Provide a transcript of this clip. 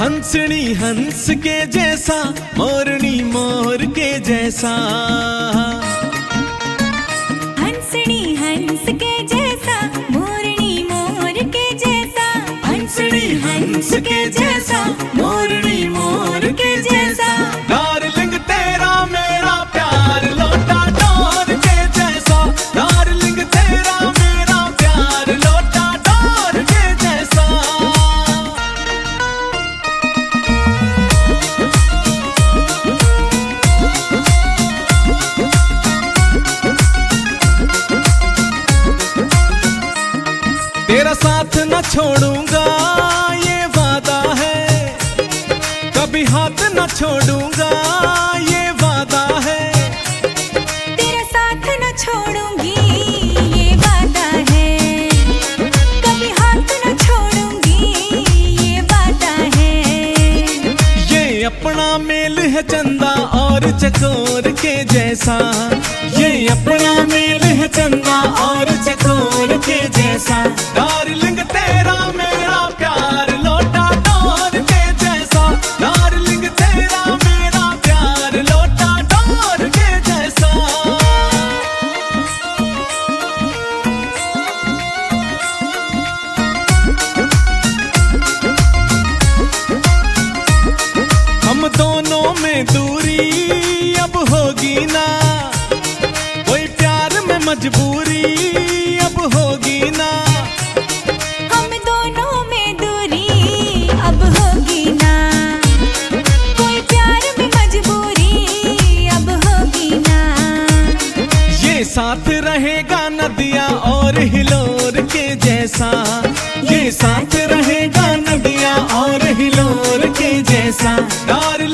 हंसनी हंस के जैसा, मोरनी मोर के जैसा। हंसनी हंस के जैसा, मोरनी मोर के जैसा। हंसनी हंस के जैसा, मोरनी मोर के जैसा। डार्लिंग तेरा मेरा प्यार लौटा डोर के जैसा। डार्लिंग तेरा मेरा प्यार लौटा डोर के जैसा। तेरा साथ न छोड़ूंगा ये वादा है, कभी हाथ न छोड़ूंगा ये वादा है। तेरा साथ न छोड़ूंगी ये वादा है, कभी हाथ न छोड़ूंगी ये वादा है। ये अपना मेल है चंदा और चकोर के जैसा। ये अपना मेल है चंदा और चकोर के जैसा। डार्लिंग तेरा मेरा प्यार लौटा डोर के जैसा। डार्लिंग तेरा मेरा प्यार लौटा डोर के जैसा। हम दोनों में दूरी अब होगी ना, कोई प्यार में मजबूरी अब होगी ना। हम दोनों में दूरी अब होगी ना, कोई प्यार में मजबूरी अब होगी ना। ये साथ रहेगा नदिया और हिलोर के जैसा। ये साथ रहेगा नदिया और हिलोर के जैसा। डार्लिंग